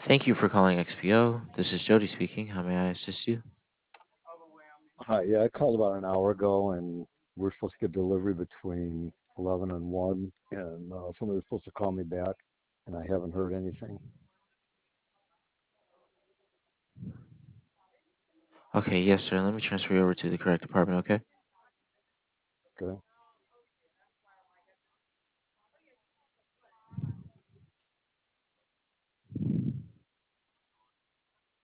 Thank you for calling XPO. This is Jody speaking. How may I assist you? Hi, yeah, I called about an hour ago, and we're supposed to get delivery between 11 and 1, and somebody was supposed to call me back, and I haven't heard anything. Okay, yes, sir. Let me transfer you over to the correct department, okay? Okay.